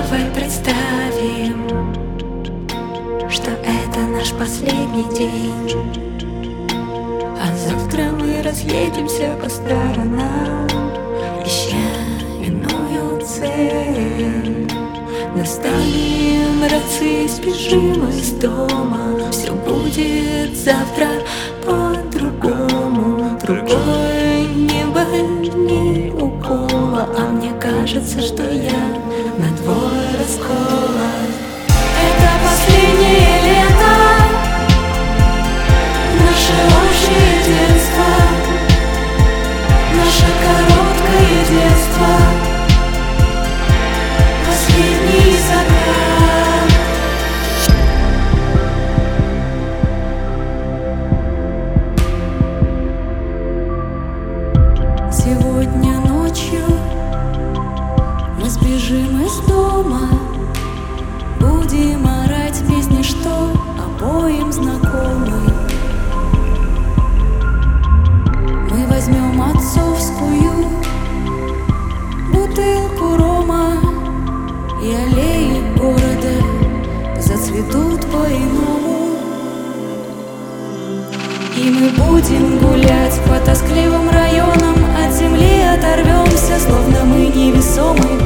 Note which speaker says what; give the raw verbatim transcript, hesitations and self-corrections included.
Speaker 1: Давай представим, что это наш последний день, а завтра мы разъедемся по сторонам, ища иную цель. Настанем рацы, спешим из дома. Все будет завтра по-другому. Другое небо, ни укола, а мне кажется, что я на двое раскола. Это последнее лето, наше общее детство, наше короткое детство, последний закат. Сегодня ночью мы сбежим из дома, будем орать песни, что обоим знакомы. Мы возьмем отцовскую бутылку рома, и аллеи города зацветут по-иному. И мы будем гулять по тоскливым районам, от земли оторвемся, словно мы невесомы.